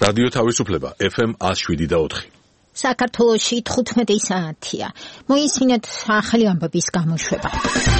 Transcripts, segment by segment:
რადიო თავისუფლება FM 107.4. საქართველოში 15 საათია. მოისმინეთ ახალი ამბების გამოშვება.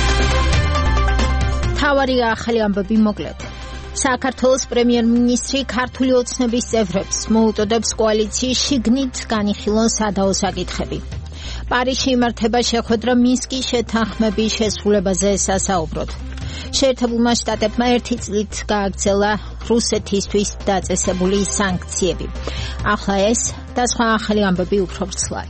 თავარი ახალი ამბები მოკლედ. საქართველოს პრემიერ-მინისტრი ქართული ოცნების წევრებს მოუწოდებს კოალიციის შიგნით განიხილონ სადაო საკითხები. პარიზში იმართება შეხვედრა მინსკის შეთანხმების შესრულებაზე სასაუბროდ. შეერთებულმა შტატებმა ერთი წლით გააგრძელა რუსეთისთვის დაწესებული სანქციები. ახლა ეს და სხვა ახალი ამბები უფრო ვრცლად.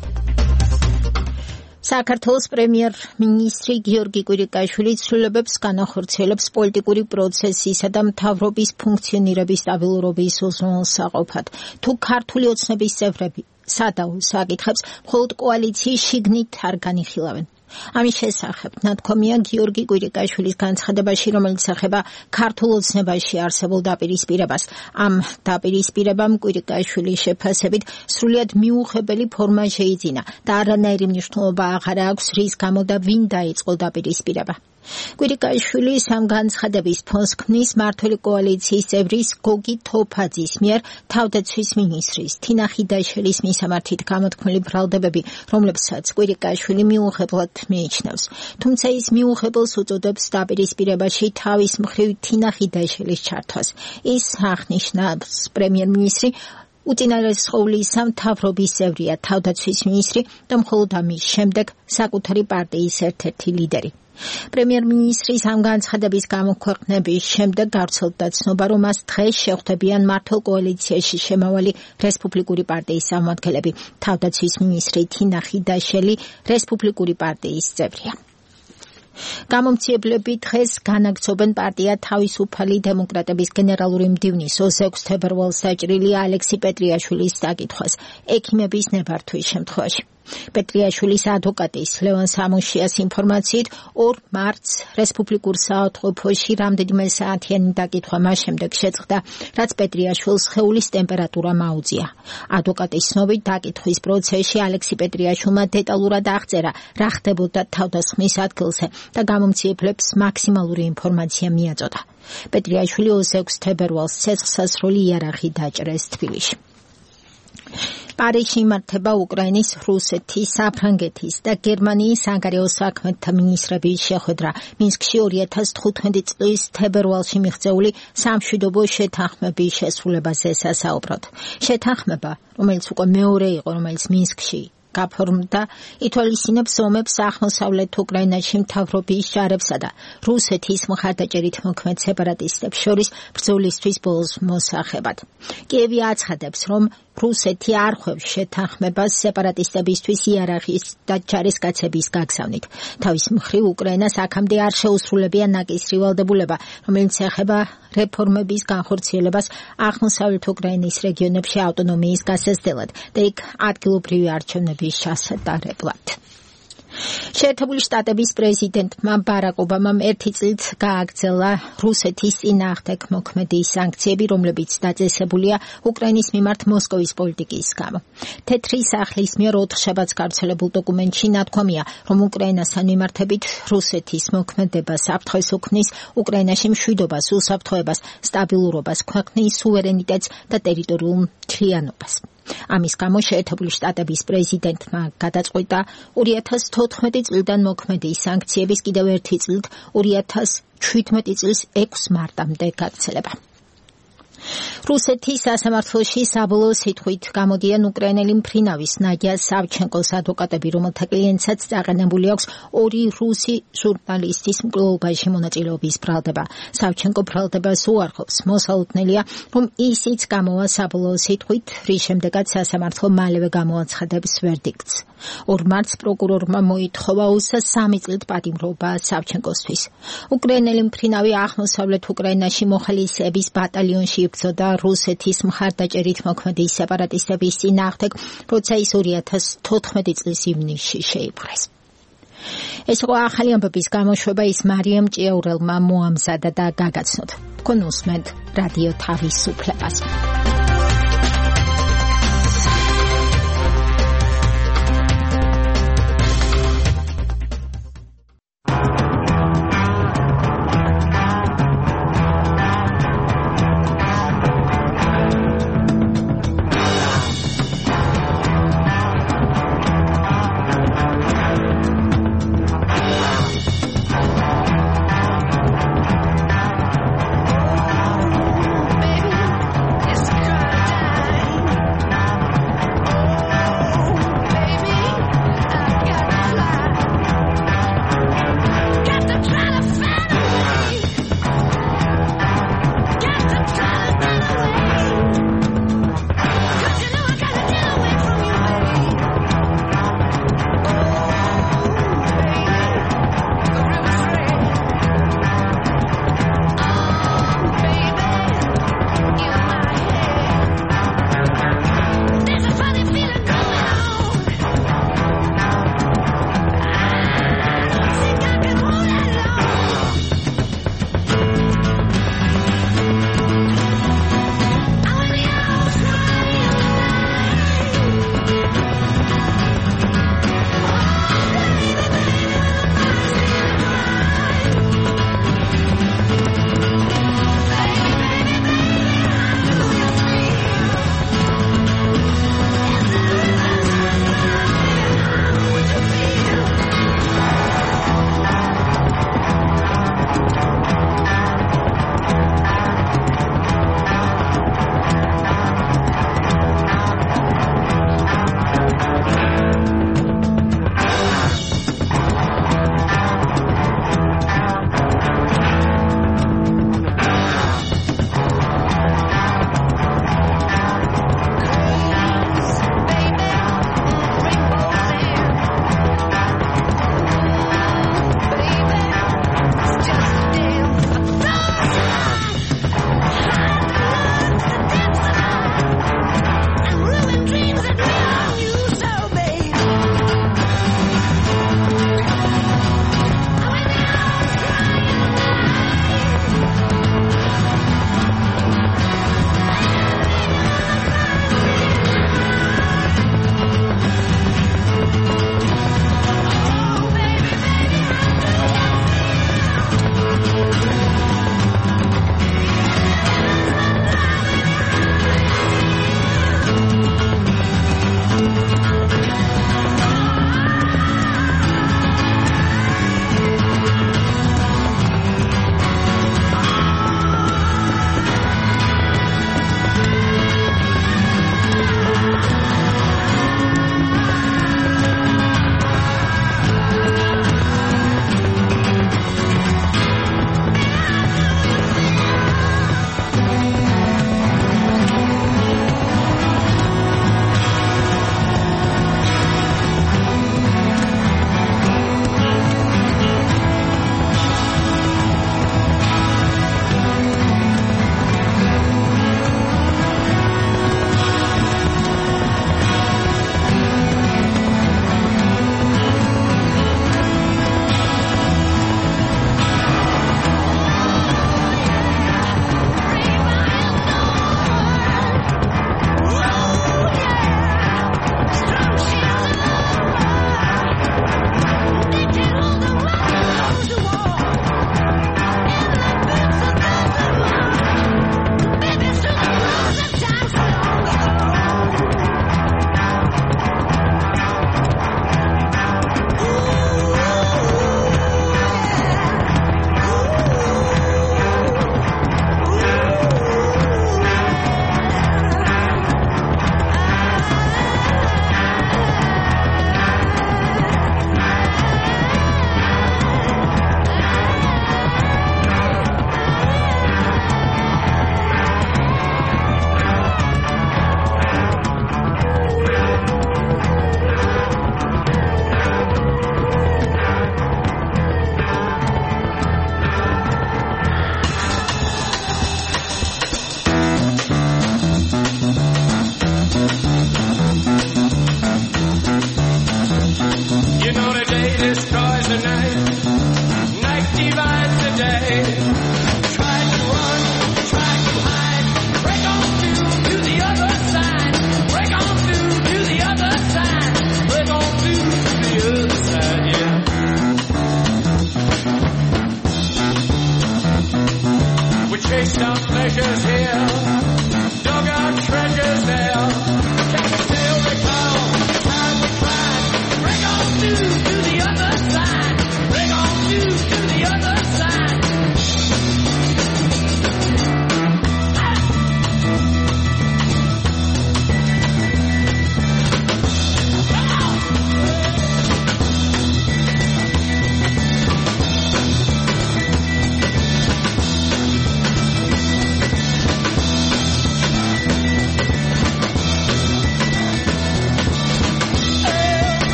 საქართველოს პრემიერ-მინისტრი გიორგი კვირიკაშვილი ცვლილებებს განახორციელებს პოლიტიკური პროცესისა და მთავრობის ფუნქციონირების სტაბილურობის უზრუნველსაყოფად. თუ ქართული ოცნების წევრები სადაო საკითხებს მხოლოდ კოალიციის შიგნით არ განიხილავენ. ამის შესახებ ნათქვამია გიორგი კვირიკაშვილის განცხადებაში, რომელიც ეხება ქართულ ოცნებაში არსებულ დაპირისპირებას. ამ დაპირისპირებამ კვირიკაშვილის შეფასებით სრულიად მიუღებელი ფორმა შეიძინა და არანაირი მნიშვნელობა აღარ აქვს, რის გამო და ვინ დაიწყო დაპირისპირება. კვირიკაშვილის ამ განცხადების ფონს ქმნის მმართველი კოალიციის წევრის გოგი თოფაძის მიერ თავდაცვის მინისტრის თინა ხიდაშელის მისამართით გამოთქმული ბრალდებები, რომლებსაც კვირიკაშვილი მიუღებლად მიიჩნევს. თუმცა ის მიუღებელს უწოდებს დაპირისპირებაში თავის მხრივ თინა ხიდაშელის ჩართვას. ის აღნიშნავს პრემიერ-მინისტრი უწინარესწავლისა მთავრობის წევრია, თავდაცვის მინისტრი და მხოლოდ ამის შემდეგ საკუთარი პარტიის ერთ-ერთი ლიდერი. პრემიერ-მინისტრის ამ განცხადების გამოქვეყნების შემდეგ გავრცელდა ცნობა, რომ მას დღეს შეხვდებიან მმართველ კოალიციაში შემავალი რესპუბლიკური პარტიის წარმომადგენლები. თავდაცვის მინისტრი თინა ხიდაშელი რესპუბლიკური პარტიის წევრია. გამომცემლები დღეს განაგრძობენ პარტია თავისუფალი დემოკრატების გენერალური მდივნის 26 თებერვალს დაჭრილი ალექსი პეტრიაშვილის საკითხვას ექიმების ნებართვის შემთხვევაში. პეტრიაშვილის ადვოკატის ლევან სამუშიას ინფორმაციით 2 მარტს რესპუბლიკურ საავადმყოფოში რამდენიმე საათიანი დაკითხვა მას შემდეგ შეწყდა, რაც პეტრიაშვილს სხეულის ტემპერატურა მაუწია. ადვოკატის ცნობით დაკითხვის პროცესში ალექსი პეტრიაშვილმა დეტალურად აღწერა, რა ხდებოდა თავდასხმის ადგილზე და გამომცემლებს მაქსიმალური ინფორმაცია მიაწოდა. პეტრიაშვილი 26 თებერვალს ცეცხლსასროლი იარაღი დაჭრეს თბილისში. პარიზში იმართება უკრაინის, რუსეთის, საფრანგეთის და გერმანიის საგარეო საქმეთა მინისტრების შეხვედრა მინსკში 2015 წლის თებერვალში მიღწეული სამშვიდობო შეთანხმების შესრულებაზე სასაუბროდ. შეთანხმება, რომელიც უკვე მეორე იყო, რომელიც მინსკში გაფორმდა, ითვალისწინებს ომებს აღმოსავლეთ უკრაინაში მთავრობის ჯარებსა და რუსეთის მხარდაჭერით მოქმედ სეპარატისტებს შორის ბრძოლისთვის ბოლოს მოსახებად. კიევი აცხადებს, რომ რუსეთი არ ხვევს შეთანხმებას სეპარატისტებისთვის იარაღის და ჯარისკაცების გაგზავნით. თავის მხრივ უკრაინას აქამდე არ შეუსრულებია ნაკისრი ვალდებულება, რომელიც ეხება რეფორმების განხორციელებას აღმოსავლეთ უკრაინის რეგიონებში ავტონომიის გასაზრდელად და იქ ადგილობრივი არჩევნების ჩასატარებლად. შეერთებული შტატების პრეზიდენტმა ბარაკ ობამამ ერთი წლით გააგრძელა რუსეთის წინააღმდეგ მოქმედი სანქციები, რომლებიც დაწესებულია უკრაინის მიმართ მოსკოვის პოლიტიკის გამო. თეთრი სახლის მიერ 4 შაბათს გავრცელებულ დოკუმენტში ნათქვამია, რომ უკრაინასთან მიმართებით რუსეთის მოქმედება საფრთხეს უქმნის უკრაინაში მშვიდობას, უსაფრთხოებას, სტაბილურობას, ქვეყნის სუვერენიტეტს და ტერიტორიულ მთლიანობას. ამის გამო შეერთებული შტატების პრეზიდენტმა გადაწყვიტა 2014 წლიდან მოქმედი სანქციების კიდევ ერთი წლით 2017 წლის 6 მარტამდე გაგრძელება. რუსეთის სასამართლოში საბოლოო სიტყვით გამოდიან უკრაინელი მფრინავის ნადია სავჩენკოს ადვოკატები, რომელთა კლიენტსაც წაყენებული აქვს 2 რუსი ჟურნალისტის მკვლელობაში მონაწილეობის ბრალდება. სავჩენკო ბრალდებას უარყოფს. მოსალოდნელია, რომ ისიც გამოვა საბოლოო სიტყვით, რის შემდეგაც სასამართლო მალევე გამოაცხადებს ვერდიქტს. 2 მარტს პროკურორმა მოითხოვა 23 წლით პატიმრობა სავჩენკოსთვის. უკრაინელი მფრინავი აღმოსავლეთ უკრაინაში მოხალისეების ბატალიონში იბრძოდა რუსეთის მხარდაჭერით მოქმედი სეპარატისტების წინააღმდეგ, როცა ის 2014 წლის ივნისში შეიპყრეს. ეს იყო ახალი ამბების გამოშვება, ის მარიამ ჭიაურელმა მოამზადა და გაგაცნოთ. თქვენ უსმენთ რადიო თავისუფლებას.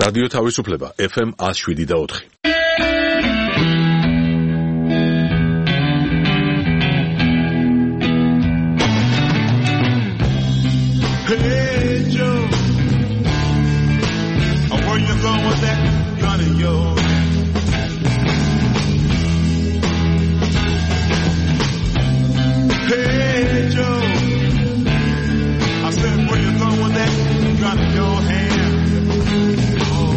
რადიო თავისუფლება FM 107.4. Hey Joe, where you going with that gun of yours? Hey Joe, I said where you going with that gun in your hand? Oh.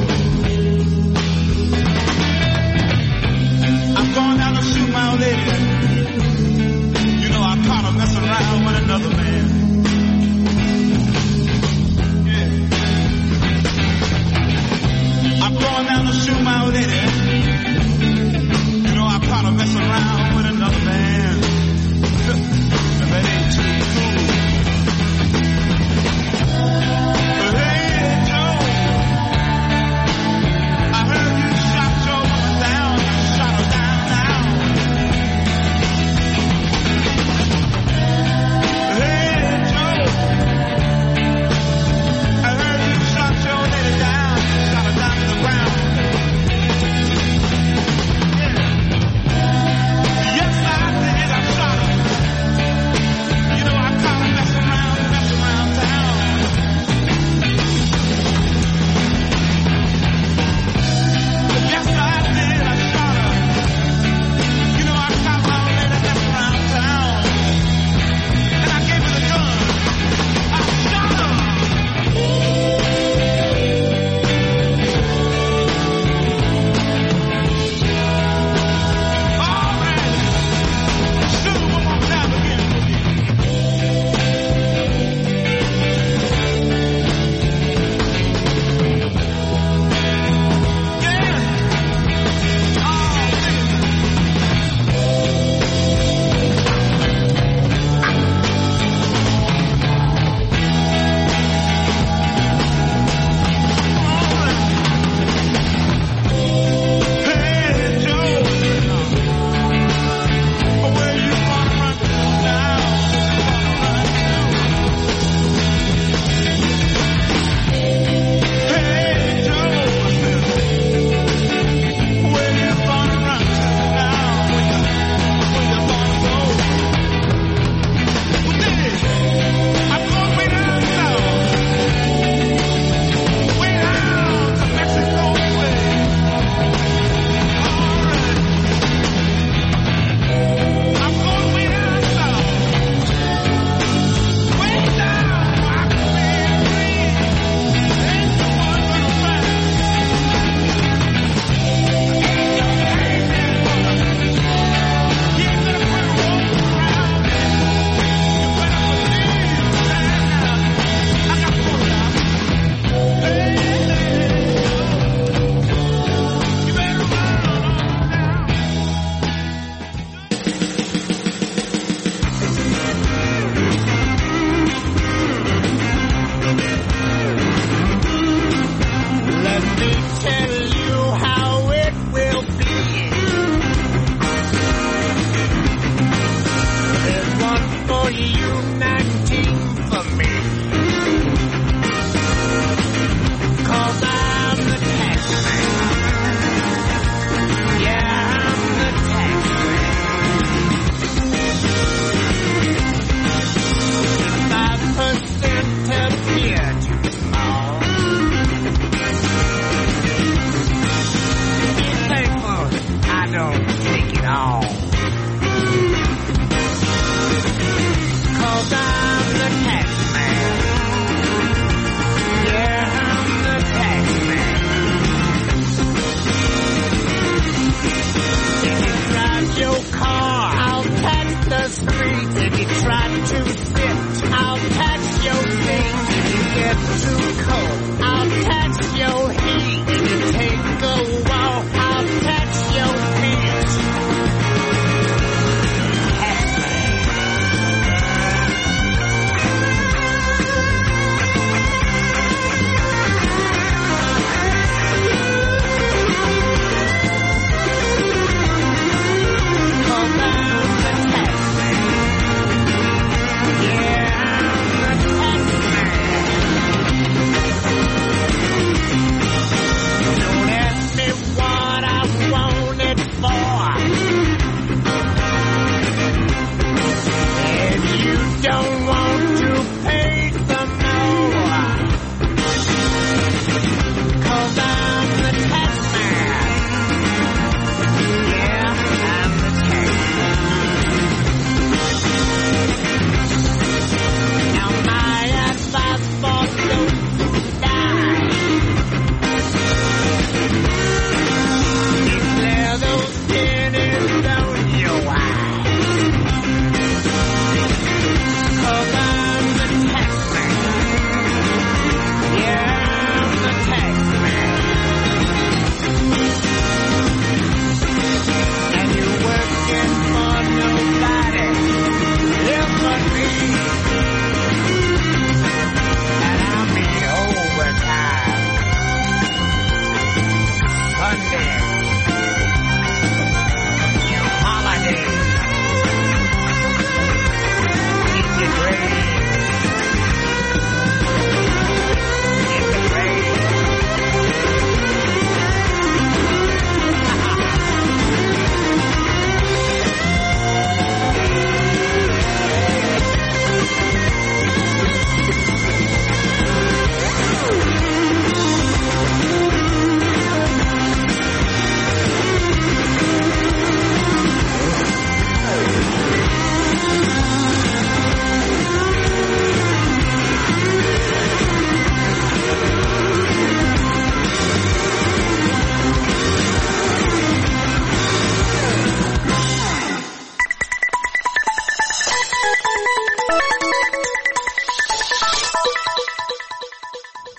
I'm going down to shoot my old lady. You know I caught her messing around with another man. I'm going down to shoot my old lady. You know I caught her messing around with another man. And that ain't too cool. But hey,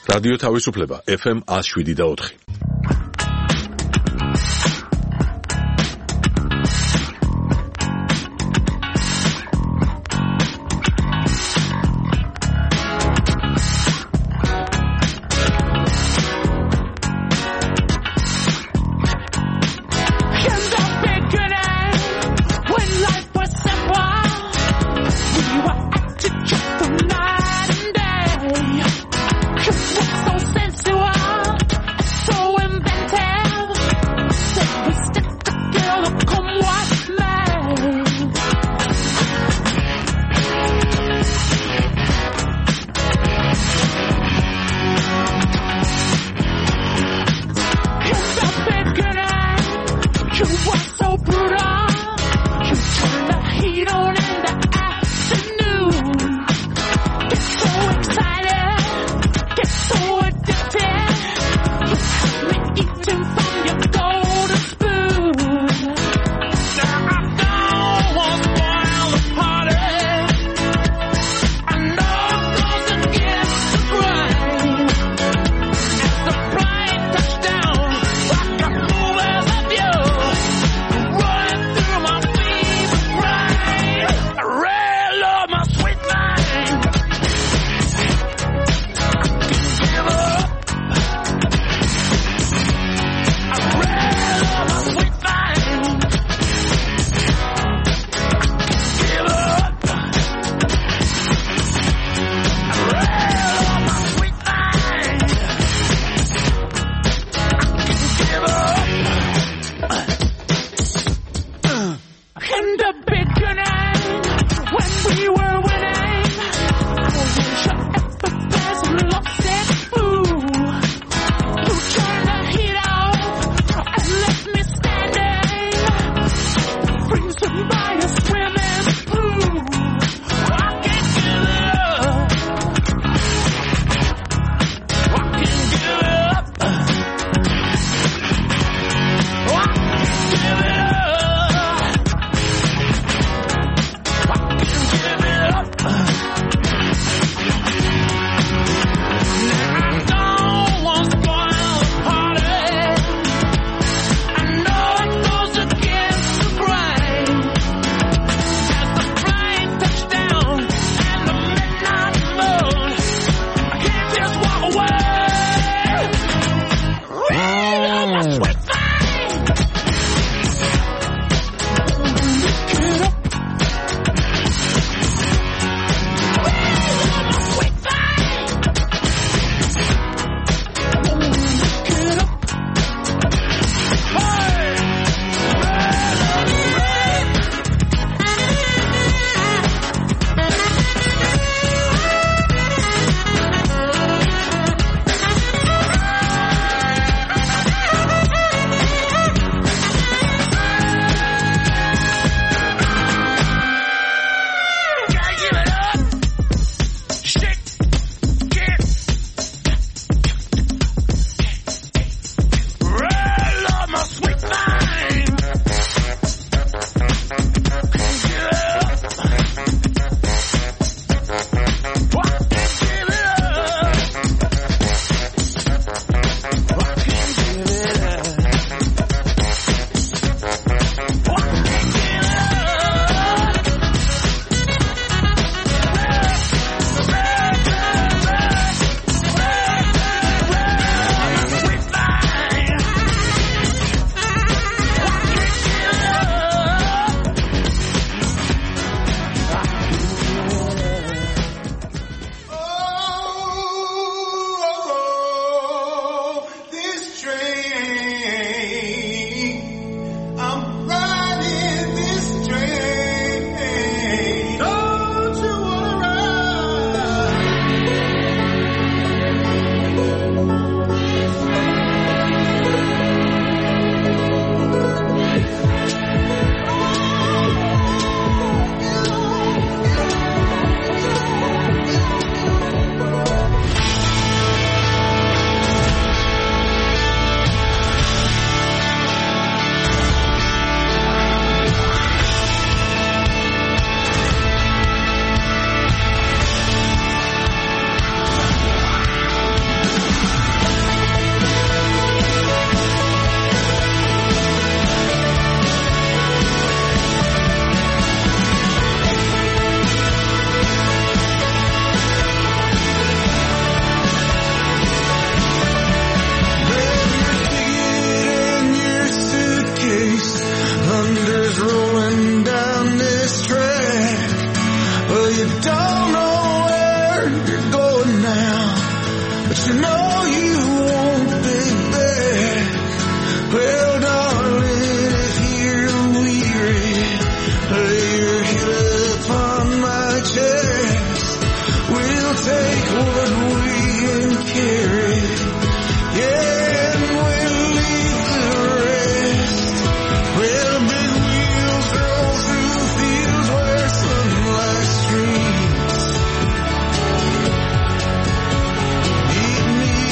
რადიო თავისუფლება FM 107.4. So you know you won't, baby. Well, darling, if you're weary, lay your head upon my chest. We'll take what we can carry, yeah, and we'll leave the rest. Well, big wheels roll through fields where sunlight streams. Meet me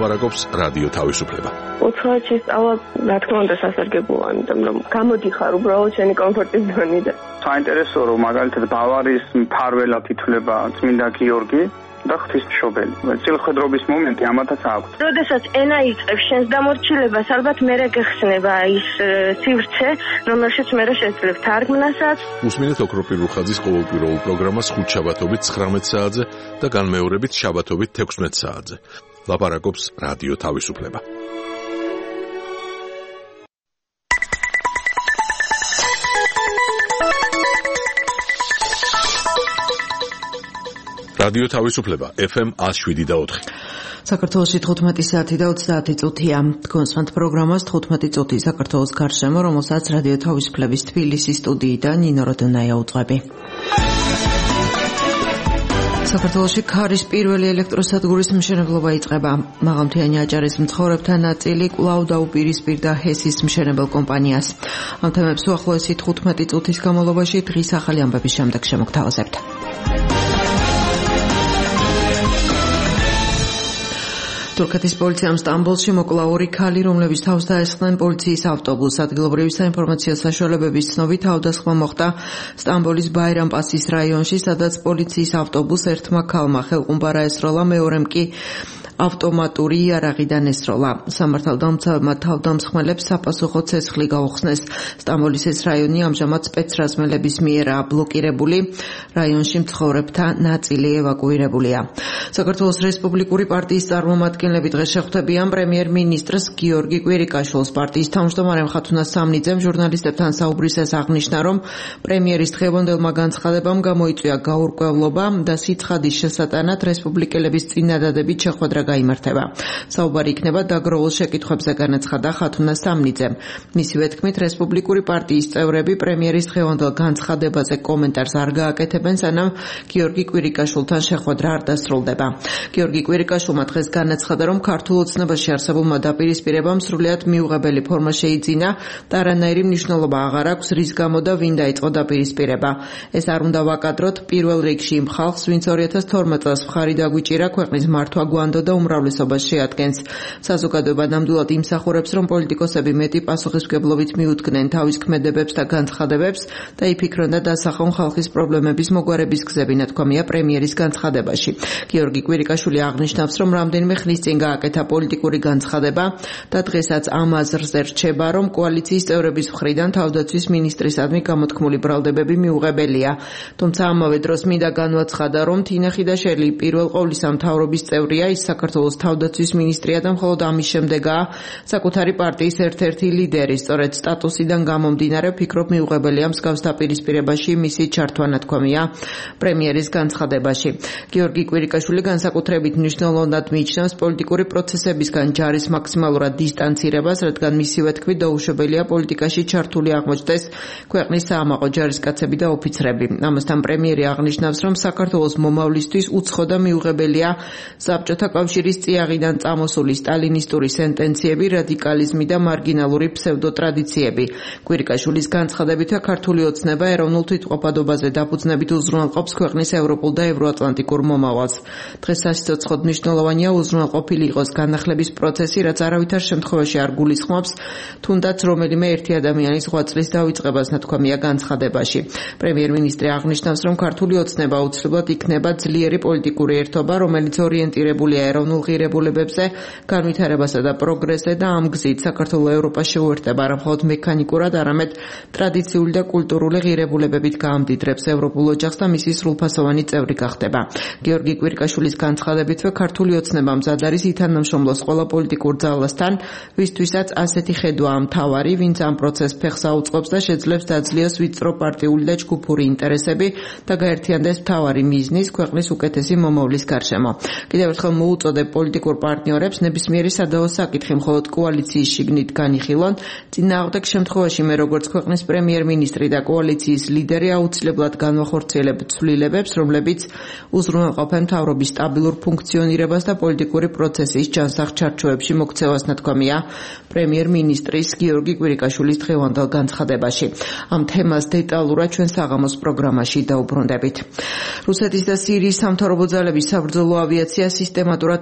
ლაპარაკობს რადიო თავისუფლება. უცხოეთში სწავლა, რა თქმა უნდა, სასარგებლოა, იმიტომ რომ გამოდიხარ უბრალოდ შენი კომფორტის ზონიდან. საინტერესო რომ მაგალითად ბავარიის მფარველად ითვლება წმინდა გიორგი და ღვთისმშობელი. წილხვედრობის მომენტი ამათაც აქვს. როდესაც ენა იწყებს შენს დამორჩილებას, ალბათ მერე გეხსნება ის სივრცე, რომელშიც მერე შეძლებ თარგმნასაც. უსმინეთ ოქროპირ რუხაძის ყოველკვირეულ პროგრამას ხუთშაბათობით 19 საათზე და განმეორებით შაბათობით 16 საათზე. ლაპარაკობს რადიო თავისუფლება. რადიო თავისუფლება FM 107.4. საქართველოში 15 საათი და 30 წუთია. კონსვანტ პროგრამას 15 წუთი საქართველოს გარშემო, რომელსაც რადიო თავისუფლების თბილისის სტუდიიდან ნინო როდონაია უძღვები. საქართველოში ქარის პირველი ელექტროსადგურის მშენებლობა იწყება. მაღალმთიანი აჭარის მცხოვრებთა ნაწილი კვლავ დაუპირისპირდა ჰესის მშენებელ კომპანიას. ამ თემებს უახლოესი 15 წუთის განმავლობაში დღის ახალი ამბების შემდეგ შემოგთავაზებთ. თურქეთის პოლიციამ სტამბოლში მოკლა 2 ქალი, რომლებიც თავს დაესხნენ პოლიციის ავტობუსს. ადგილობრივი საინფორმაციო საშუალებების ცნობით თავდასხმა მოხდა სტამბოლის ბაირამპასის რაიონში, სადაც პოლიციის ავტობუსს ერთმა ქალმა ხელყუმბარა ესროლა, მეორემ კი ავტომატური იარაღიდან ესროლა. სამართალდამცავებმა თავდამსხმელებს საფასუხო ცეცხლი გაუხსნეს. სტამბოლის ეს რაიონი ამჟამად სპეცრაზმელების მიერაა ბლოკირებული. რაიონში მცხოვრებთა ნაწილი ევაკუირებულია. საქართველოს რესპუბლიკური პარტიის წარმომადგენლები დღეს შეხვდებიან პრემიერ-მინისტრს გიორგი კვირიკაშვილს. პარტიის თავმჯდომარე ხათუნა სამნიძემ ჟურნალისტებთან საუბრისას აღნიშნა, რომ პრემიერის დღევანდელმა განცხადებამ გამოიწვია გაურკვევლობა და სიცხადის შესატანად რესპუბლიკელების წინადადებით შეხვედრა გაიმართება. საუბარი იქნება დაგროულ შეკითხვებზე, განაცხადა ხათუნა სამნიძემ. მისივე თქმით, რესპუბლიკური პარტიის წევრები პრემიერის დღევანდელ განცხადებაზე კომენტარს არ გააკეთებენ, სანამ გიორგი კვირიკაშვილთან შეხვედრა არ დასრულდება. გიორგი კვირიკაშვილმა დღეს განაცხადა, რომ ქართულ ოცნებაში არსებულმა დაპირისპირებამ სრულიად მიუღებელი ფორმა შეიძინა და არანაირი მნიშვნელობა აღარ აქვს, რის გამო და ვინ დაიწყო დაპირისპირება. ეს არ უნდა ვაკადროთ პირველ რიგში იმ ხალხს, ვინც 2012 წელს მხარი დაგვიჭირა ქვეყნის მართვა გვანდო და უმრავლესობას შეადგენს. საზოგადოება ნამდვილად იმსახურებს, რომ პოლიტიკოსები მეტი პასუხისმგებლობით მიუდგნენ თავის ქმედებებს და განცხადებებს და იფიქრონ და დასახონ ხალხის პრობლემების მოგვარების გზები, ნათქვამია პრემიერის განცხადებაში. გიორგი კვირიკაშვილი აღნიშნავს, რომ რამდენიმე ხნის წინ გააკეთა პოლიტიკური განცხადება და დღესაც ამ აზრზე რჩება, რომ კოალიციის წევრების მხრიდან თავდაცვის მინისტრისადმი გამოთქმული ბრალდებები მიუღებელია. თუმცა ამავე დროს მინდა განვაცხადა, რომ თინა ხიდაშელი პირველ ყოვლისა მთავრობის წევრია, ის საქართველოს თავდაცვის მინისტრია და მხოლოდ ამის შემდეგაა საკუთარი პარტიის ერთ-ერთი ლიდერი. სწორედ სტატუსიდან გამომდინარე ფიქრობ მიუღებელია მსგავს დაპირისპირებაში მისი ჩართვა, ნათქვამია პრემიერის განცხადებაში. გიორგი კვირიკაშვილი განსაკუთრებით მნიშვნელოვნად მიიჩნევს პოლიტიკური პროცესებისგან ჯარის მაქსიმალურად დისტანცირებას, რადგან მისივე თქმით დაუშვებელია პოლიტიკაში ჩართული აღმოჩნდეს ქვეყნის საამაყო ჯარისკაცები და ოფიცრები. ამასთან პრემიერი აღნიშნავს, რომ საქართველოს მომავლისთვის უცხო და მიუღებელია საბჭოთა კავშირის წიაღიდან წამოსული სტალინისტური სენტენციები, რადიკალიზმი და მარგინალური ფსევდოტრადიციები. კვირიკაშვილის განცხადებითაც ქართული ოცნება ეროვნულ თვითმყოფადობაზე დაფუძნებით უზრუნველყოფს ქვეყნის ევროპულ და ევროატლანტიკურ მომავალს. დღეს სასიცოცხლოდ მნიშვნელოვანია უზრუნველყოფილი იყოს განახლების პროცესი, რაც არავითარ შემთხვევაში არ გულისხმობს თუნდაც რომელიმე ერთი ადამიანის ღვაწლის დავიწყებას, ნათქვამია განცხადებაში. პრემიერ-მინისტრი აღნიშნავს, რომ ქართული ოცნება აუცილებლად იქნება ძლიერი პოლიტიკური ერთობა, რომელიც ორიენტირებულია ეროვნულ ღირებულებებზე, განვითარებასა და პროგრესზე და ამ გზით საქართველოს ევროპას შეუერთება არა მხოლოდ მექანიკურად, არამედ ტრადიციული და კულტურული ღირებულებებით გაამდიდრებს ევროპულ ოჯახს და მისი სრულფასოვანი წევრი გახდება. გიორგი კვირიკაშვილის განცხადებითვე ქართული ოცნება მზად არის ითანამშრომლოს ყველა პოლიტიკურ ძალასთან, ვისთვისაც ასეთი ხედვაა მთავარი, ვინც ამ პროცესს ფეხს აუწყობს და შეძლებს დაძლიოს ვიწრო პარტიული და ჯგუფური ინტერესები და გაერთიანდეს მთავარი მიზნის ქვეყნის უკეთესი მომავლის გარშემო. კიდევ ერთხელ მოუწოდებ პოლიტიკურ პარტნიორებს ნებისმიერი სადავო საკითხი მხოლოდ კოალიციის შიგნით განიხილონ. წინააღმდეგ შემთხვევაში მე როგორც ქვეყნის პრემიერ-მინისტრი და კოალიციის ლიდერი აუცილებლად განვახორციელებ ცვლილებებს, რომლებიც უზრუნველყოფენ მთავრობის სტაბილურ ფუნქციონირებას და პოლიტიკური პროცესის ჯანსაღ ჩარჩოებში მოქცევას, ნათქვამია პრემიერ-მინისტრის გიორგი კვირიკაშვილის დღევანდელ განცხადებაში. ამ თემას დეტალურად ჩვენ საღამოს პროგრამაში დაუბრუნდებით. რუსეთის და სირიის სამთავრობო ძალების საბრძოლო ავიაცია სისტემატურად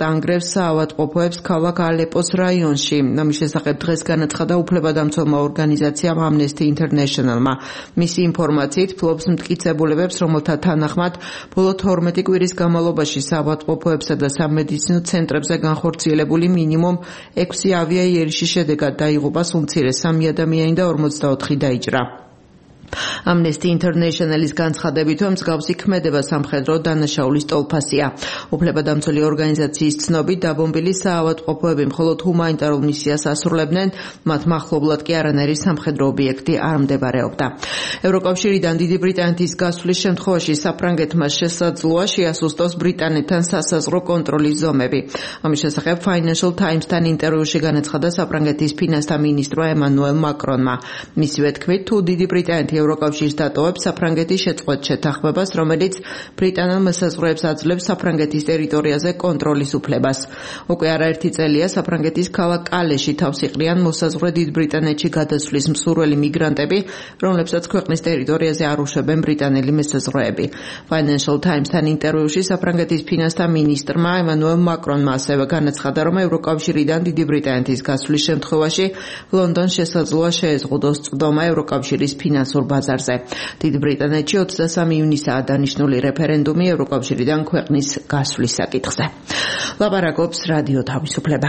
ანგრევს საავადმყოფოებს ქალაქ ალეპოს რაიონში. ამის შესახებ დღეს განაცხადა უფლებადამცველმა ორგანიზაციამ Amnesty International-მა. მისი ინფორმაციით ფლობს მტკიცებულებებს, რომელთა თანახმად ბოლო 12 კვირის განმავლობაში საავადმყოფოებსა და სამედიცინო ცენტრებზე განხორციელებული მინიმუმ 6 ავიაიერიშის შედეგად დაიღუპა უმცირეს 3 ადამიანი და 44 დაიჭრა. Amnesty International-ის განცხადებით, მსგავსი ქმედება სამხედრო დანაშაულის ტოლფასია. უფლებადამცველი ორგანიზაციის ცნობით, დაბომბილი საავადმყოფოები მხოლოდ ჰუმანიტარულ მისიას ასრულებდნენ, მათ მახლობლად კი არანაირი სამხედრო ობიექტი არ მდებარეობდა. ევროკავშირიდან დიდი ბრიტანეთის გასვლის შემთხვევაში საფრანგეთმა შესაძლოა შეასუსტოს ბრიტანეთთან სასაზღვრო კონტროლის ზომები. ამის შესახებ Financial Times-თან ინტერვიუში განაცხადა საფრანგეთის ფინანსთა მინისტრმა ემანუელ მაკრონმა. მისივე თქმით, თუ დიდი ბრიტანეთი ევროკავშირს დატოვებს საფრანგეთის შეწყვეტ შეთანხმებას, რომელიც ბრიტანელ მოსაზღვრეებს აძლევს საფრანგეთის ტერიტორიაზე კონტროლის უფლებას. უკვე არაერთი წელია საფრანგეთის ქალაქ კალეში თავს იყრიან მოსაზღვრე დიდ ბრიტანეთში გადასვლის მსურველი მიგრანტები, რომლებსაც ქვეყნის ტერიტორიაზე არ უშვებენ ბრიტანელი მოსაზღვრეები. Financial Times-თან ინტერვიუში საფრანგეთის ფინანსთა მინისტრმა ემანუელ მაკრონმა ასევე განაცხადა, რომ ევროკავშირიდან დიდი ბრიტანეთის გასვლის შემთხვევაში ლონდონს შესაძლოა შეეზღუდოს წვდომა ევროკავშირის ფინანსურ ბაზარზე. დიდ ბრიტანეთში 23 ივნისაა დანიშნული რეფერენდუმი ევროკავშირიდან ქვეყნის გასვლის საკითხზე. ლაპარაკობს რადიო თავისუფლება.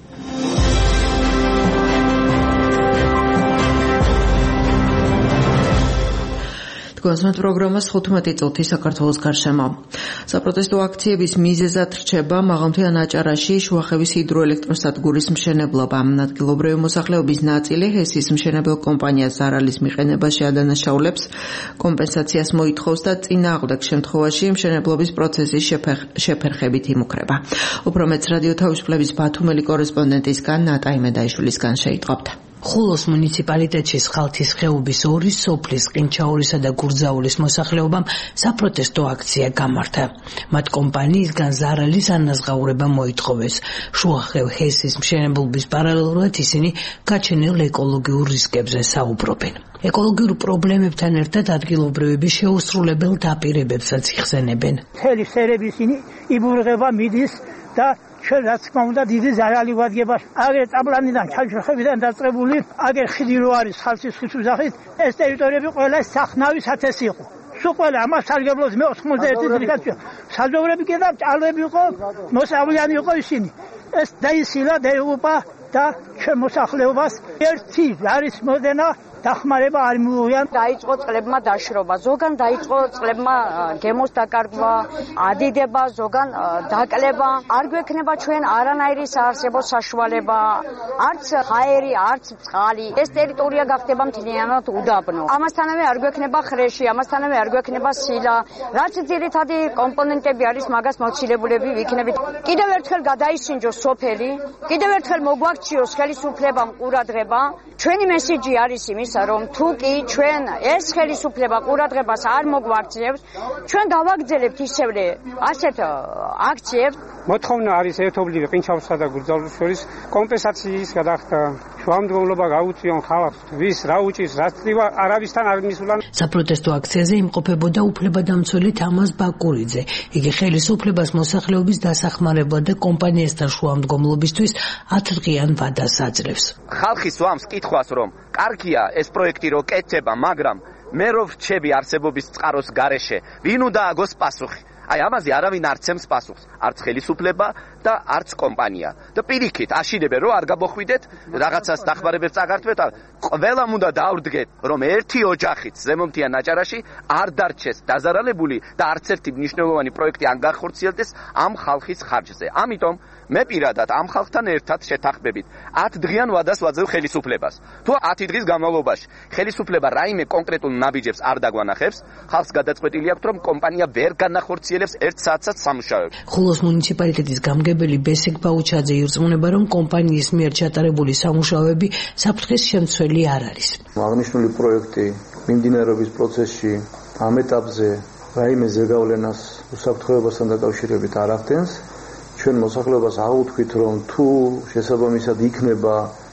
გასმათ პროგრამას 15 წუთი საქართველოს გარშემო. საპროტესტო აქციების მიზეზად რჩება მაღალმთიან აჭარაში შუახევის ჰიდროელექტროსადგურის მშენებლობა. ადგილობრივი მოსახლეობის ნაწილი ჰესის მშენებელ კომპანიას ზარალის მიყენებაში ადანაშაულებს, კომპენსაციას მოითხოვს და წინააღმდეგ შემთხვევაში მშენებლობის პროცესის შეფერხებით იმუქრება. უფრო მეც რადიო თავისუფლების ბათუმელი კორესპონდენტისგან ნატა იმედაიშვილისგან შეიტყობთ. ხულოს მუნიციპალიტეტში სხალთის ხეობის 2 სოფლის ყინჩაურისა და გურძაულის მოსახლეობამ საპროტესტო აქცია გამართა. მათ კომპანიისგან ზარალის ანაზღაურება მოითხოვეს. შუახევ ჰესის მშენებლობის პარალელურად ისინი გაჩენილ ეკოლოგიურ რისკებზე საუბრობენ. ეკოლოგიურ პრობლემებთან ერთად ადგილობრივები შეუსრულებელ დაპირებებსაც იხსენებენ. მთელი სერები ისინი იბურღება მიდის და ჩვენ რა თქმა უნდა დიდი ზარალი ვადგება. აგერ ტაბლანიდან ჩაჩხებიდან დაწყებული, აგერ ხიდი რო არის ხალხის ხის უზახით, ეს ტერიტორიები ყველა სახნავი სათესი იყო. სულ ყველა ამას სარგებლობს მე 91 წელი გაწია. საძოვრები კი და ჭალები იყო, მოსავლიანი იყო ისინი. ეს დაისილა დაიღუპა და ჩვენ მოსახლეობას ერთი არის მოდენა დახმარება არ მიუღიან. დაიწყო წყლებმა დაშრობა, ზოგან დაიწყო წყლებმა გემოს დაკარგვა, ადიდება, ზოგან დაკლება. არ გვექნება ჩვენ არანაირი საარსებო საშუალება, არც ჰაერი, არც წყალი. ეს ტერიტორია გახდება მთლიანად უდაბნო. ამასთანავე არ გვექნება ხრეში, ამასთანავე არ გვექნება სილა. რაც ძირითადი კომპონენტები არის, მაგას მოცილებულები ვიქნებით. კიდევ ერთხელ გადაისინჯოს სოფელი, კიდევ ერთხელ მოგვაქციოს ხელისუფლებამ ყურადღება. ჩვენი მესიჯი არის იმის, რომ თუ კი ჩვენ ეს ხელისუფლება ყურადღებას არ მოგვაქციევს, ჩვენ დავაგრძელებთ ისევე ასეთ აქციებს. მოთხოვნა არის ერთობლივი ყინჩაურსა და გურძაულის შორის კომპენსაციის გადახდა. შუამდგომლობა გაუწიონ ხალხს, ვის რა უჭირს, რაც წლივა არავისთან არ მისულან. საპროტესტო აქციაზე იმყოფებოდა უფლებადამცველი თამაზ ბაკურიძე. იგი ხელისუფლებას მოსახლეობის დასახმარებლად და კომპანიასთან შუამდგომლობისთვის 10 დღიან ვადას აძლევს. ხალხი სვამს კითხვას, რომ კარგია ეს პროექტი რო კეთდება, მაგრამ მე რო რჩები არსებობის წყაროს გარეშე, ვინ უნდა აგოს პასუხი? აი ამაზე არავინ არ ცემს პასუხს, არც ხელისუფლება და არც კომპანია. და პირიქით აშინებენ, რომ არ გამოხვიდეთ, რაღაცას დახმარებებს წაგართვეთ, ყველამ უნდა დავრდგეთ, რომ ერთი ოჯახით ზემომთიან აჭარაში არ დარჩეს დაზარალებული და არც ერთი მნიშვნელოვანი პროექტი არ განხორციელდეს ამ ხალხის ხარჯზე. ამიტომ მე პირადად ამ ხალხთან ერთად შეთანხმებით 10 დღიან ვადას ვაძლევ ხელისუფლებას. თუ 10 დღის განმავლობაში ხელისუფლება რაიმე კონკრეტულ ნაბიჯებს არ დაგვანახებს, ხალხს გადაწყვეტილი აქვს, რომ კომპანია ვერ განახორციელებს 1 საათსაც სამუშაოებს. ხულოს მუნიციპალიტეტის გამგებელი ბესიკ ბაუჩაძე ირწმუნება, რომ კომპანიის მიერ ჩატარებული სამუშაოები საფრთხის შემცველი არ არის. აღნიშნული პროექტი მიმდინარეობის პროცესში ამ ეტაპზე რაიმე ზეგავლენას უსაფრთხოებასთან დაკავშირებით არ ახდენს. ჩვენ მოსახლეობას აღვთქვით, რომ თუ შესაბამისად იქნება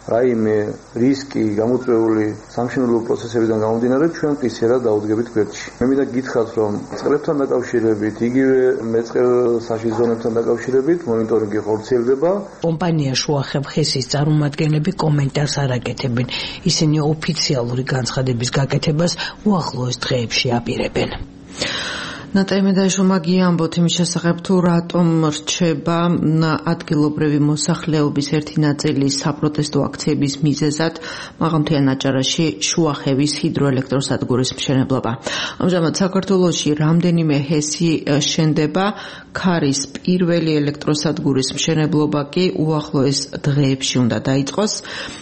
რაიმე რისკი გამოწვეული სამშენებლო პროცესებიდან გამომდინარე ჩვენ მტისიერად დაუდგებით გვერდში. მე მინდა გითხრათ, რომ წყლებთან დაკავშირებით, იგივე მეწყერ საშიშ ზონებთან დაკავშირებით მონიტორინგი ხორციელდება. კომპანია შუახებ ხესის წარმომადგენლები კომენტარს არ აკეთებენ. ისინი ოფიციალური განცხადების გაკეთებას უახლოეს დღეებში აპირებენ. ნატალი მედაიშვილმა გიამბოთ იმის შესახებ, თუ რატომ რჩება ადგილობრივი მოსახლეობის ერთი ნაწილი საპროტესტო აქციების მიზეზად მაღალმთიან აჭარაში შუახევის ჰიდროელექტროსადგურის მშენებლობა. ამჟამად საქართველოში რამდენიმე ჰესი შენდება, ქარის პირველი ელექტროსადგურის მშენებლობა კი უახლოეს დღეებში უნდა დაიწყოს.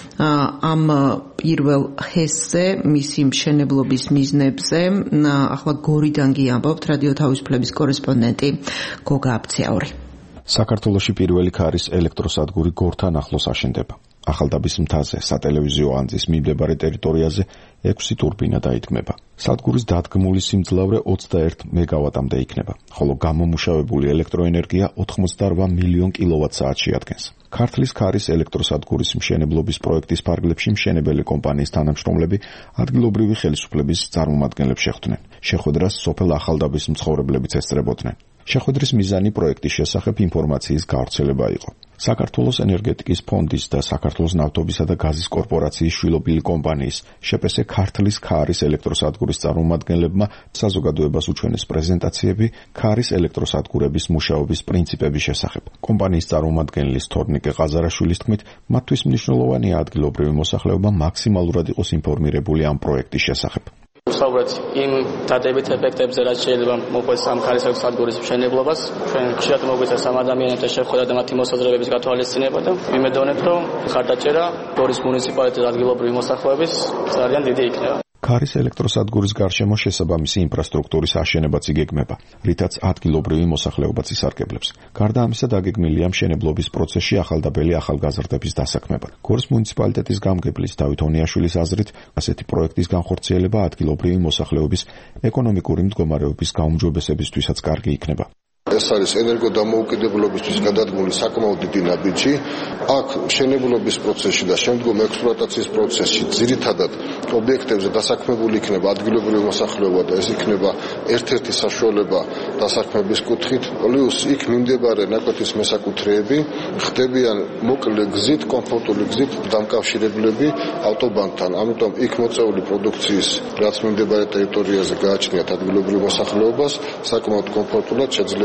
ამ პირველ ჰესზე მისი მშენებლობის მიზნებზე ახლა გორიდან გიამბობთ რადიო თავისუფლების კორესპონდენტი გოგა აბცაური. საქართველოში პირველი ქარის ელექტროსადგური გორთან ახლოს აშენდება. ახალდაბის მთაზე სატელევიზიო ანძის მიმდებარე ტერიტორიაზე 6 ტურბინა დაიქმება. სადგურის დადგმული სიმძლავრე 21 მეგავატამდე იქნება, ხოლო გამომუშავებული ელექტროენერგია 88 მილიონ კილოვატ-საათში ადგენს. ქართლის ქარის ელექტროსადგურის მშენებლობის პროექტის ფარგლებში მშენებელი კომპანიის თანამშრომლები ადგილობრივი ხელისუფლების წარმომადგენლებს შეხვდნენ. შეხვედრას სოფელ ახალდაბის მცხოვრებლებიც ესწრებოდნენ. შეხვედრის მიზანი პროექტის შესახებ ინფორმაციის გავრცელება იყო. საქართველოს ენერგეტიკის ფონდის და საქართველოს ნავთობისა და გაზის კორპორაციის შვილობილი კომპანიის შპს ქართლის ქარის ელექტროსადგურის წარმომადგენლებმა საზოგადოებას უჩვენეს პრეზენტაციები ქარის ელექტროსადგურების მუშაობის პრინციპების შესახებ. კომპანიის წარმომადგენლის თორნიკე ყაზარაშვილის თქმით, მათთვის მნიშვნელოვანია ადგილობრივი მოსახლეობა მაქსიმალურად იყოს ინფორმირებული ამ პროექტის შესახებ. ვსაუბრეთ იმ დადებით ეფექტებზე, რაც შეიძლება მოყვეს ამ ქარის ელექტროსადგურის მშენებლობას. ჩვენ ხშირად მოგვიწევს ამ ადამიანებთან შეხვედრა და მათი მოსაზრებების გათვალისწინება და ვიმედოვნებ, რომ ხარდაჭერა გორის მუნიციპალიტეტის ადგილობრივი მოსახლეობის ძალიან დიდი იქნება. ქარის ელექტროსადგურის გარშემო შესაბამისი ინფრასტრუქტურის აშენებაც იგეგმება, რითაც ადგილობრივი მოსახლეობაც ისარგებლებს. გარდა ამისა, დაგეგმილია მშენებლობის პროცესში ახალდაბელი ახალგაზრდების დასაქმება. გორის მუნიციპალიტეტის გამგებლის დავით ონიაშვილის აზრით, ასეთი პროექტის განხორციელება ადგილობრივი მოსახლეობის ეკონომიკური მდგომარეობის გაუმჯობესებისთვისაც კარგი იქნება. ეს არის ენერგოდამოუკიდებლობისთვის გადადგმული საკმაოდ დიდი ნაბიჯი. აქ მშენებლობის პროცესში და შემდგომ ექსპლუატაციის პროცესში ძირითადად ობიექტებზე დასაქმებული იქნება ადგილობრივი მოსახლეობა და ეს იქნება ერთ-ერთი საშუალება დასაქმების კუთხით. პლუს იქ მიმდებარე ნაკვეთის მესაკუთრეები ხდებიან მოკლე გზით, კომფორტული გზით დამკავშირებლები ავტობანთან. ამიტომ იქ მოწეული პროდუქციის რაც მიმდებარე ტერიტორიაზე გააჩნიათ ადგილობრივ მოსახლეობას, საკმაოდ კომფორტულად შეძლება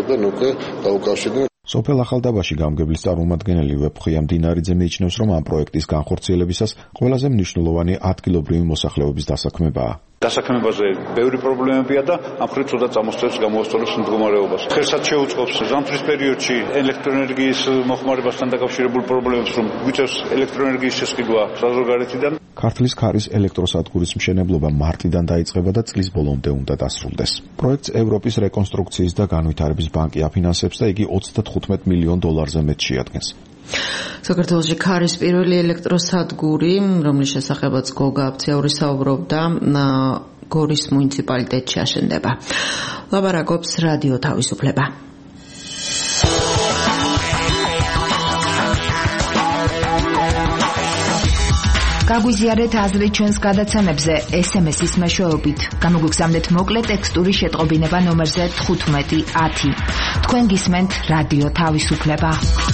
სოფელ ახალდაბაში გამგებლის წარმომადგენელი ვეფხვია მდინარიძე მიიჩნევს, რომ ამ პროექტის განხორციელებისას ყველაზე მნიშვნელოვანი ადგილობრივი მოსახლეობის დასაქმებაა. დასაქმებაზე ბევრი პრობლემებია და ამ ხრივ ცუდად წამოსწევს გამოასწორებს მდგომარეობას. ხერხად შეუწყობს ზამთრის პერიოდში ელექტროენერგიის მოხმარებასთან დაკავშირებულ პრობლემებს, რომ გვიწევს ელექტროენერგიის შესყიდვა საზღვარგარეთიდან. ქართლის ქარის ელექტროსადგურის მშენებლობა მარტიდან დაიწყება და წლის ბოლომდე უნდა დასრულდეს. პროექტს ევროპის რეკონსტრუქციის და განვითარების ბანკი აფინანსებს და იგი 35 მილიონ დოლარზე მეტ შეადგენს. საქართველოში ქარის პირველი ელექტროსადგური, რომლის შესახებაც გოგა აბცაური საუბრობდა, გორის მუნიციპალიტეტში აშენდება. ლაბარაკობს რადიო თავისუფლება. გაგვიზიარეთ აზრი ჩვენს გადაცემებზე SMS-ის მეშვეობით. გამოგვიგზავნეთ მოკლე ტექსტური შეტყობინება ნომერზე 1510. თქვენ გისმენთ რადიო თავისუფლება.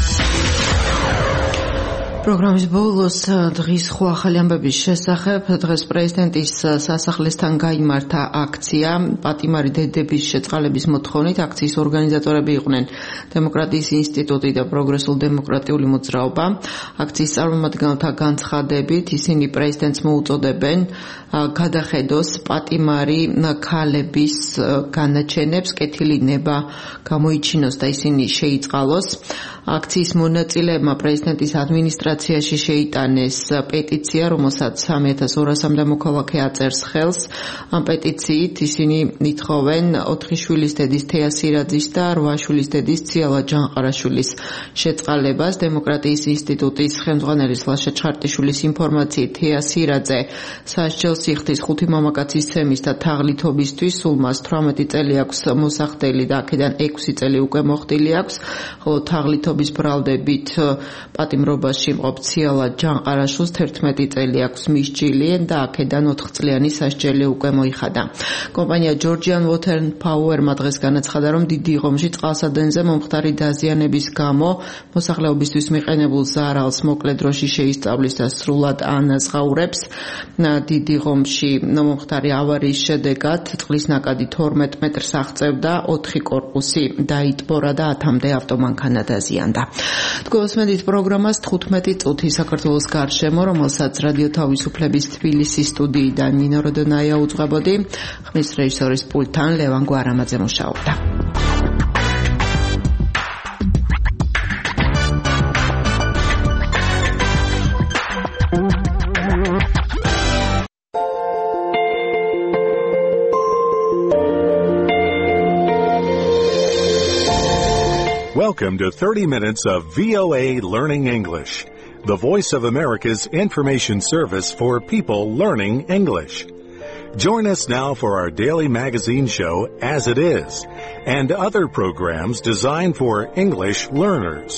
პროგრამის ბოლოს დღის ხო ახალი ამბების შესახებ დღეს პრეზიდენტის სასახლესთან გაიმართა აქცია პატიმარი დედების შეწყალების მოთხოვნით. აქციის ორგანიზატორები იყვნენ დემოკრატიის ინსტიტუტი და პროგრესულ დემოკრატიული მოძრაობა. აქციის წარმომადგენელთა განცხადებით ისინი პრეზიდენტს მოუწოდებენ გადახედოს პატიმარი ქალების განაჩენებს, კეთილი ნება გამოიჩინოს და ისინი შეიწყალოს. აქციის მონაწილეებმა პრეზიდენტის ადმინისტრაციაში შეიტანეს პეტიცია, რომელსაც 3200-მდე მოქალაქე აწერს ხელს. ამ პეტიციით ისინი ითხოვენ 4 შვილის დედის თეა სირაძის და 8 შვილის დედის ციალა ჯანყარაშვილის შეწყალებას. დემოკრატიის ინსტიტუტის ხელმძღვანელის ლაშა ჩხარტიშვილის ინფორმაციით თეა სირაძე სასჯელს იხდის 5 მამაკაცის ცემის და თაღლითობისთვის. სულ მას 18 წელი აქვს მოსახდელი და აქედან 6 წელი უკვე მოხდილი აქვს, ხოლო თაღლითობის ბრალდებით პატიმრობაში იმყოფ ციალად ჯანყარაშვილს 11 წელი აქვს მისჯილი და აქედან 4 წლიანი სასჯელი უკვე მოიხადა. კომპანია Georgian Water and Power-მა დღეს განაცხადა, რომ დიდი ღომში წყალსადენზე მომხდარი დაზიანების გამო მოსახლეობისთვის მიყენებულ ზარალს მოკლე დროში შეისწავლის და სრულად ანაზღაურებს. დიდი ღომში მომხდარი ავარიის შედეგად წყლის ნაკადი 12 მეტრს აღწევდა, 4 კორპუსი დაიტბორა და 10-მდე ავტომანქანა დაზიანდა. თქვენს პროგრამას 15 წუთი საქართველოს გარშემო, რომელსაც რადიო თავისუფლების თბილისის სტუდიიდან ნინო როდონაია უძღვებოდი, ხმის რეჟისორის პულტთან ლევან გვარამაძე მუშაობდა. Welcome to 30 minutes of VOA Learning English, the Voice of America's information service for people learning English. Join us now for our daily magazine show, As It Is, and other programs designed for English learners.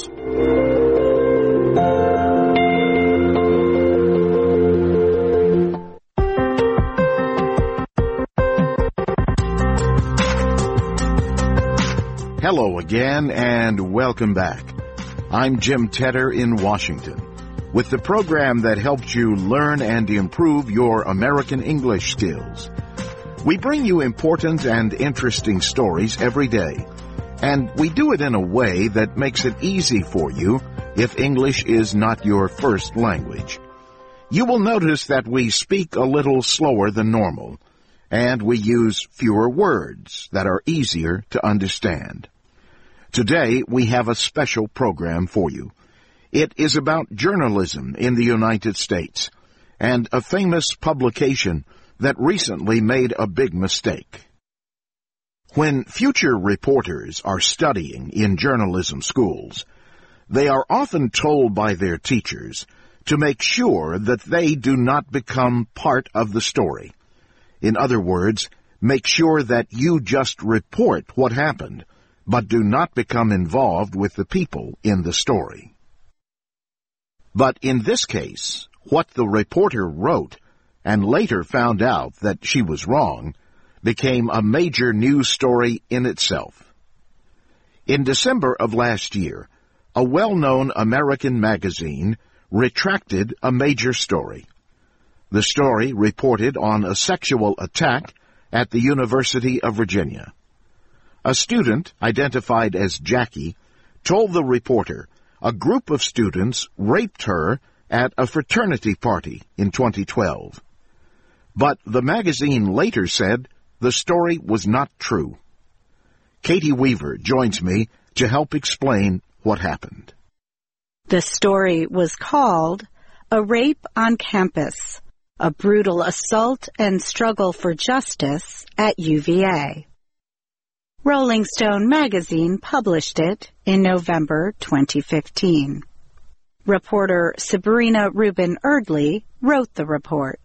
Hello again and welcome back. I'm Jim Tedder in Washington with the program that helps you learn and improve your American English skills. We bring you important and interesting stories every day, and we do it in a way that makes it easy for you if English is not your first language. You will notice that we speak a little slower than normal, and we use fewer words that are easier to understand. Today, we have a special program for you. It is about journalism in the United States and a famous publication that recently made a big mistake. When future reporters are studying in journalism schools, they are often told by their teachers to make sure that they do not become part of the story. In other words, make sure that you just report what happened, but do not become involved with the people in the story. But in this case, what the reporter wrote and later found out that she was wrong became a major news story in itself. In December of last year, a well-known American magazine retracted a major story. The story reported on a sexual attack at the University of Virginia. A student, identified as Jackie, told the reporter a group of students raped her at a fraternity party in 2012. But the magazine later said the story was not true. Katie Weaver joins me to help explain what happened. The story was called A Rape on Campus, a Brutal Assault and Struggle for Justice at UVA. Rolling Stone magazine published it in November 2015. Reporter Sabrina Rubin Erdley wrote the report.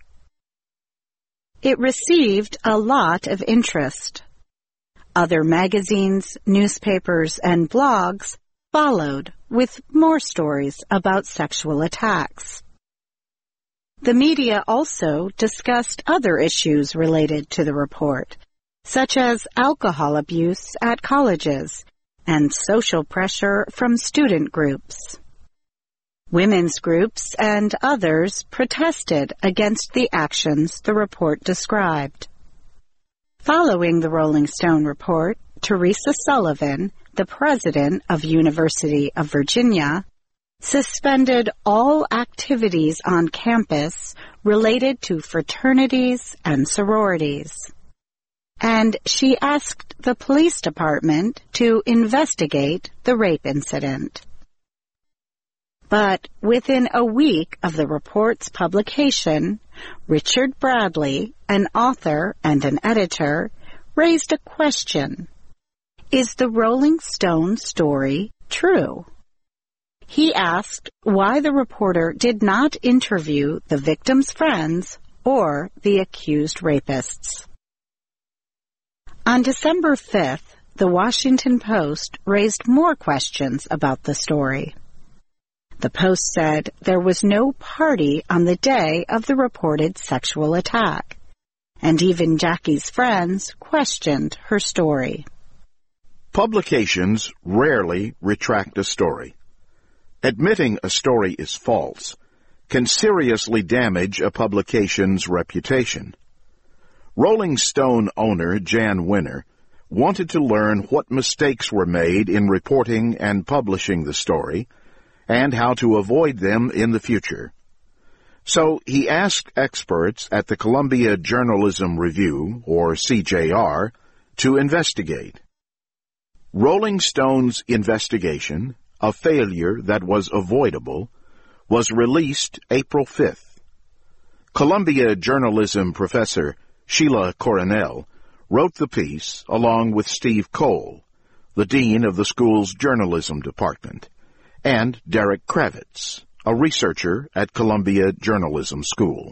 It received a lot of interest. Other magazines, newspapers, and blogs followed with more stories about sexual attacks. The media also discussed other issues related to the report, such as alcohol abuse at colleges and social pressure from student groups. Women's groups and others protested against the actions the report described. Following the Rolling Stone report, Teresa Sullivan, the president of University of Virginia, suspended all activities on campus related to fraternities and sororities. And she asked the police department to investigate the rape incident. But within a week of the report's publication, Richard Bradley, an author and an editor, raised a question. Is the Rolling Stone story true? He asked why the reporter did not interview the victim's friends or the accused rapists. On December 5th, the Washington Post raised more questions about the story. The Post said there was no party on the day of the reported sexual attack, and even Jackie's friends questioned her story. Publications rarely retract a story. Admitting a story is false can seriously damage a publication's reputation. Rolling Stone owner Jan Winner wanted to learn what mistakes were made in reporting and publishing the story and how to avoid them in the future. So he asked experts at the Columbia Journalism Review, or CJR, to investigate. Rolling Stone's investigation, a failure that was avoidable, was released April 5th. Columbia journalism professor Sheila Coronel wrote the piece along with Steve Cole, the dean of the school's journalism department, and Derek Kravitz, a researcher at Columbia Journalism School.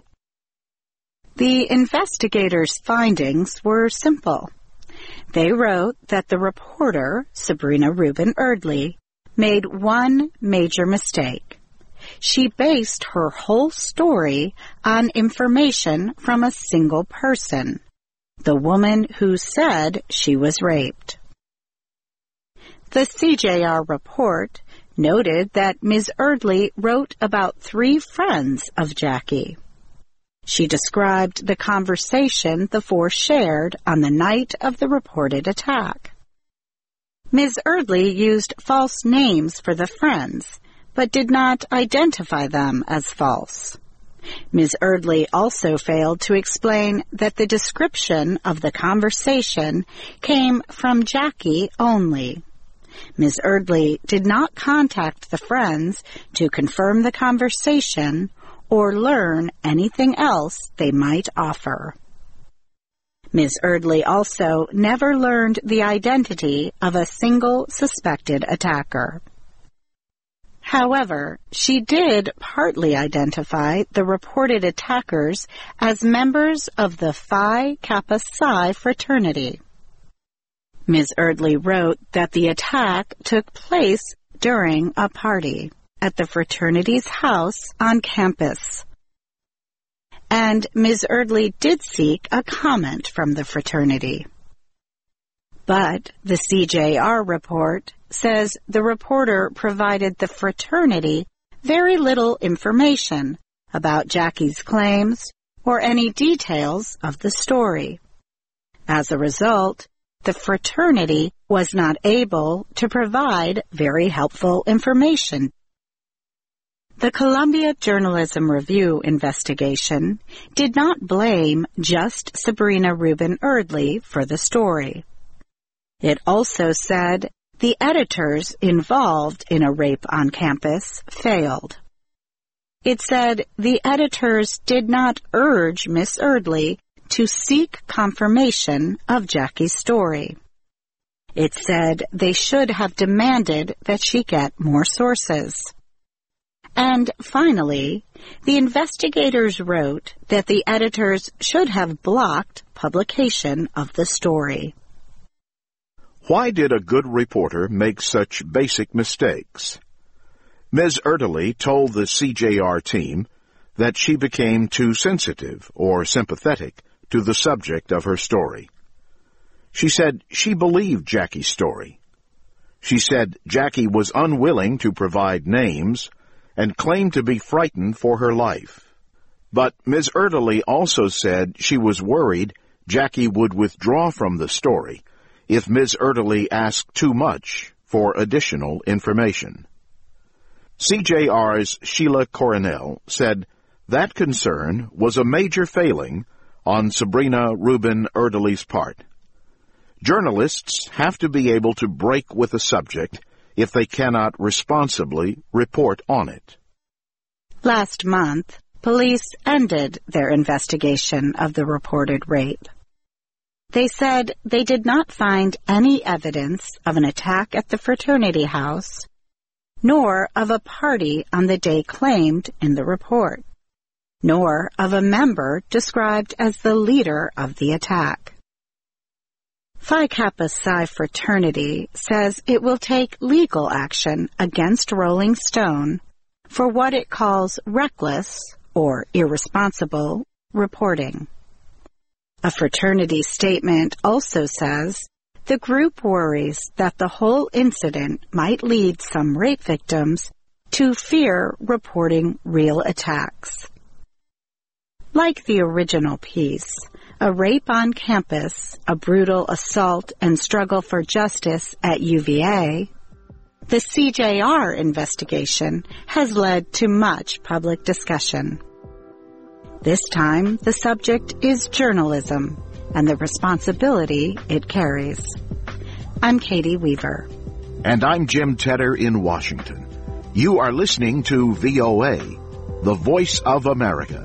The investigators' findings were simple. They wrote that the reporter, Sabrina Rubin Erdely, made one major mistake. She based her whole story on information from a single person, the woman who said she was raped. The CJR report noted that Ms. Erdely wrote about 3 friends of Jackie. She described the conversation the 4 shared on the night of the reported attack. Ms. Erdely used false names for the friends, but did not identify them as false. Ms. Erdely also failed to explain that the description of the conversation came from Jackie only. Ms. Erdely did not contact the friends to confirm the conversation or learn anything else they might offer. Ms. Erdely also never learned the identity of a single suspected attacker. However, she did partly identify the reported attackers as members of the Phi Kappa Psi fraternity. Ms. Erdely wrote that the attack took place during a party at the fraternity's house on campus. And Ms. Erdely did seek a comment from the fraternity. But the CJR report says the reporter provided the fraternity very little information about Jackie's claims or any details of the story. As a result, the fraternity was not able to provide very helpful information. The Columbia Journalism Review investigation did not blame just Sabrina Rubin Erdely for the story. It also said the editors involved in a rape on campus failed. It said the editors did not urge Miss Erdely to seek confirmation of Jackie's story. It said they should have demanded that she get more sources. And finally, the investigators wrote that the editors should have blocked publication of the story. Why did a good reporter make such basic mistakes? Ms. Erdely told the CJR team that she became too sensitive or sympathetic to the subject of her story. She said she believed Jackie's story. She said Jackie was unwilling to provide names and claimed to be frightened for her life. But Ms. Erdely also said she was worried Jackie would withdraw from the story if Ms. Erdely asked too much for additional information. CJR's Sheila Coronel said that concern was a major failing on Sabrina Rubin Erdely's part. Journalists have to be able to break with a subject if they cannot responsibly report on it. Last month, police ended their investigation of the reported rape. They said they did not find any evidence of an attack at the fraternity house, nor of a party on the day claimed in the report, nor of a member described as the leader of the attack. Phi Kappa Psi fraternity says it will take legal action against Rolling Stone for what it calls reckless or irresponsible reporting. A fraternity statement also says the group worries that the whole incident might lead some rape victims to fear reporting real attacks. Like the original piece, A Rape on Campus, A Brutal Assault and Struggle for Justice at UVA, the CJR investigation has led to much public discussion. This time, the subject is journalism and the responsibility it carries. I'm Katie Weaver. And I'm Jim Tedder in Washington. You are listening to VOA, the Voice of America.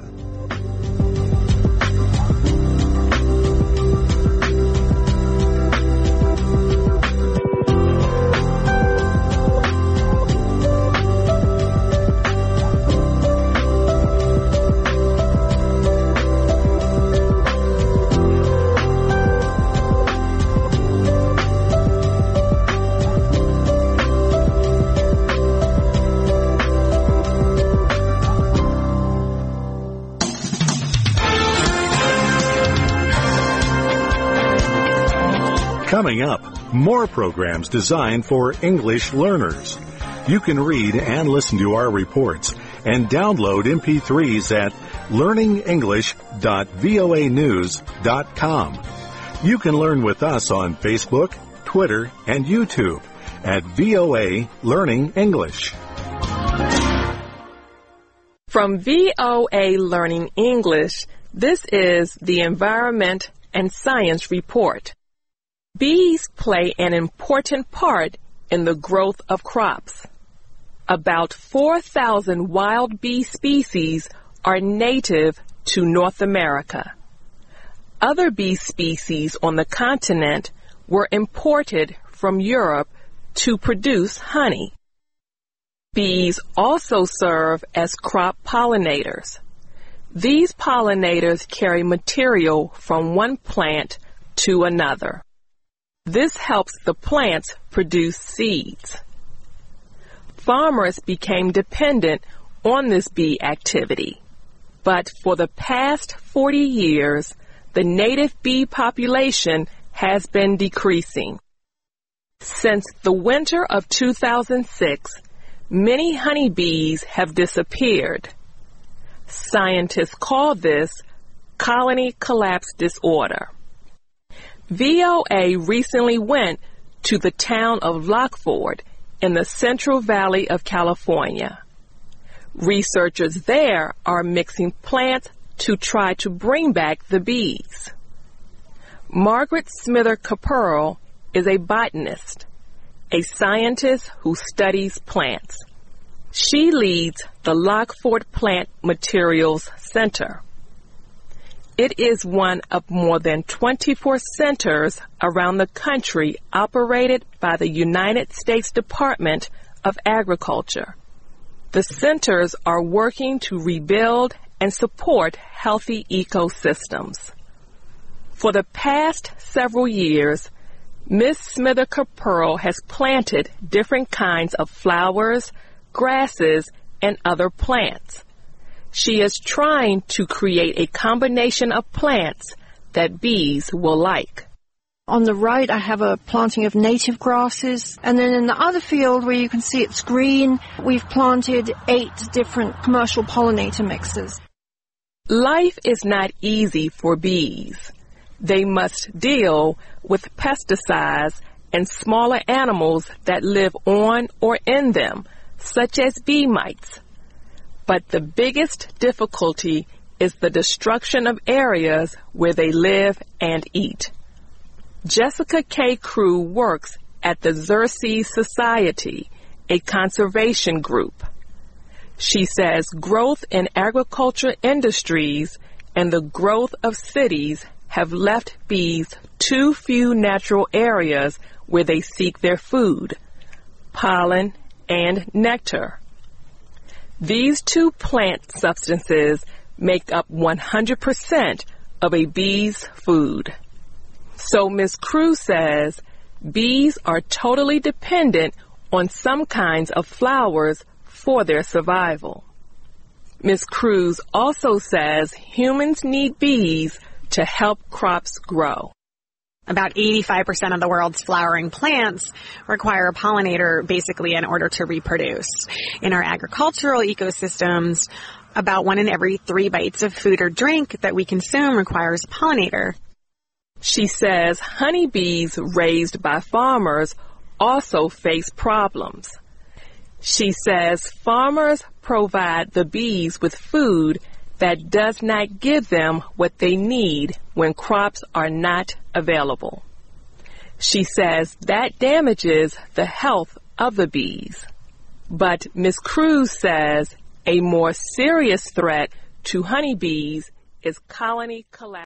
Coming up, more programs designed for English learners. You can read and listen to our reports and download MP3s at learningenglish.voanews.com. You can learn with us on Facebook, Twitter, and YouTube at VOA Learning English. From VOA Learning English, this is the Environment and Science Report. Bees play an important part in the growth of crops. About 4,000 wild bee species are native to North America. Other bee species on the continent were imported from Europe to produce honey. Bees also serve as crop pollinators. These pollinators carry material from one plant to another. This helps the plants produce seeds. Farmers became dependent on this bee activity, but for the past 40 years, the native bee population has been decreasing. Since the winter of 2006, many honeybees have disappeared. Scientists call this colony collapse disorder. VOA recently went to the town of Lockford in the Central Valley of California. Researchers there are mixing plants to try to bring back the bees. Margaret Smither Caperl is a botanist, a scientist who studies plants. She leads the Lockford Plant Materials Center. It is one of more than 24 centers around the country operated by the United States Department of Agriculture. The centers are working to rebuild and support healthy ecosystems. For the past several years, Ms. Smither Caperl has planted different kinds of flowers, grasses, and other plants. She is trying to create a combination of plants that bees will like. On the right, I have a planting of native grasses. And then in the other field where you can see it's green, we've planted 8 different commercial pollinator mixes. Life is not easy for bees. They must deal with pesticides and smaller animals that live on or in them, such as bee mites. But the biggest difficulty is the destruction of areas where they live and eat. Jessica K. Crew works at the Xerces Society, a conservation group. She says growth in agriculture industries and the growth of cities have left bees too few natural areas where they seek their food, pollen, and nectar. These 2 plant substances make up 100% of a bee's food. So Ms. Crew says bees are totally dependent on some kinds of flowers for their survival. Ms. Cruz also says humans need bees to help crops grow. About 85% of the world's flowering plants require a pollinator basically in order to reproduce. In our agricultural ecosystems, about 1 in every 3 bites of food or drink that we consume requires a pollinator. She says honeybees raised by farmers also face problems. She says farmers provide the bees with food that does not give them what they need when crops are not available. She says that damages the health of the bees. But Ms. Cruz says a more serious threat to honeybees is colony collapse.